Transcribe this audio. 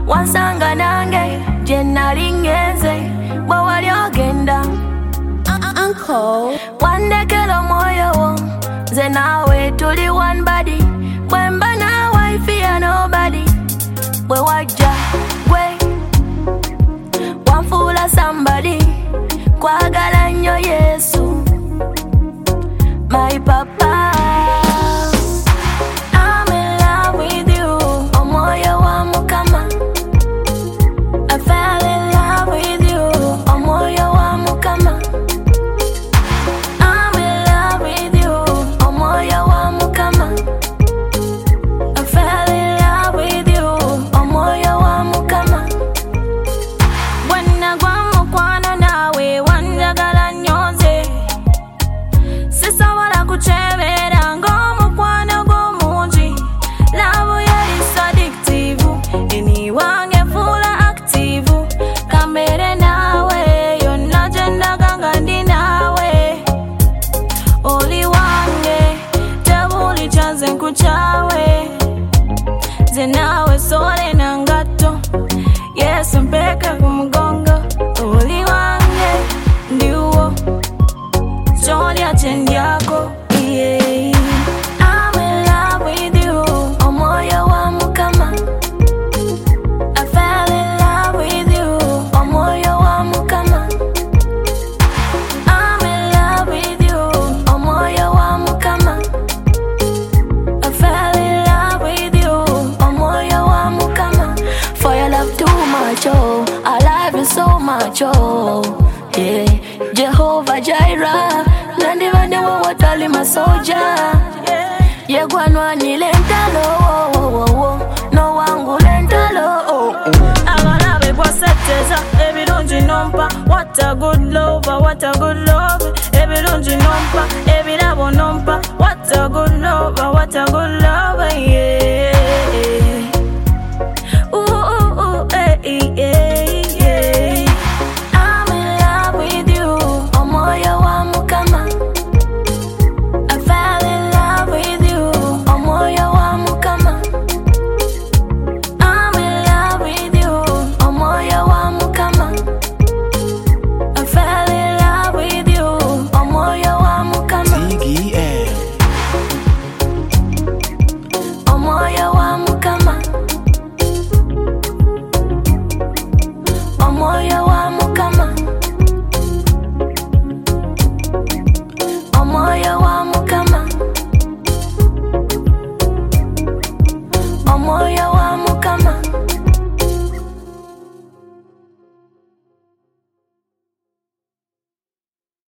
wansanga nange jenali ngenze bwe wali ogenda Uncle wandekera omwoyo wo nze naawe tuli one body bwe mba naawe I fear nobody bwe wajja gwe wanfuula somebody kwagala nnyo Yesu my papa. I'm in love with you omwoyo wa Mukama. I fell in love with you omwoyo wa Mukama. I'm in love with you omwoyo wa Mukama. I fell in love with you omwoyo wa Mukama. Wanna gwa mukwano nawe wanjagala nnyo nze sisobola kukyebera ng'omukwano gw'omungi love yali so addictive eniwange fuula active kamere naawe yonna gye ndaga nga ndi naawe oli wange tebuli kyanze nkukyawe nze naawe sole na ngatto Yesu mpeka ku mugongo oli wange ndiwo kyolya kye ndyako yeah. I'm in love with you omwoyo wa Mukama. I fell in love with you omwoyo wa Mukama. I'm in love with you omwoyo wa Mukama. I fell in love with you omwoyo wa Mukama. For your love too much, oh, I love you so much, oh, yeah. Jehovah Jireh, nandi bande wo watali masoja, ye gwanwa ni lentalo, no wangu lentalo. Agalabe bwaseteza ebirungi nompa what a good lover what a good love ebirungi nompa ebirabo nompa what a good lover what a good love yeah.